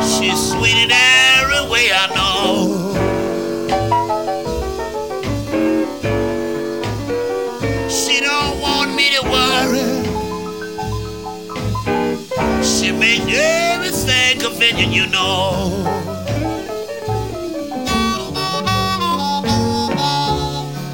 She's sweet in every way I know. She don't want me to worry. She makes everything convenient, you know.